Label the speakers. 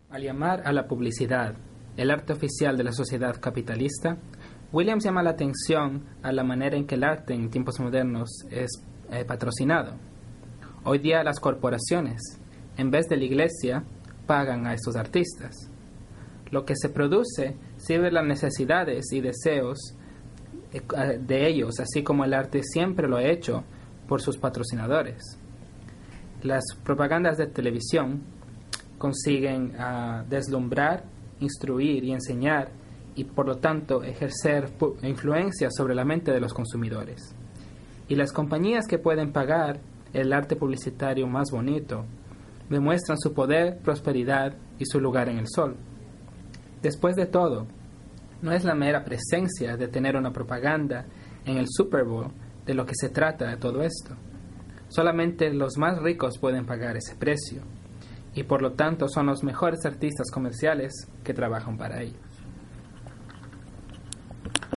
Speaker 1: Al llamar a la publicidad el arte oficial de la sociedad capitalista, Williams llama la atención a la manera en que el arte en tiempos modernos es patrocinado. Hoy día las corporaciones, en vez de la iglesia, pagan a estos artistas. Lo que se produce sirve las necesidades y deseos de ellos, así como el arte siempre lo ha hecho por sus patrocinadores. Las propagandas de televisión consiguen deslumbrar, instruir y enseñar y por lo tanto ejercer influencia sobre la mente de los consumidores. Y las compañías que pueden pagar el arte publicitario más bonito demuestran su poder, prosperidad y su lugar en el sol. Después de todo, no es la mera presencia de tener una propaganda en el Super Bowl de lo que se trata de todo esto. Solamente los más ricos pueden pagar ese precio y por lo tanto son los mejores artistas comerciales que trabajan para ello.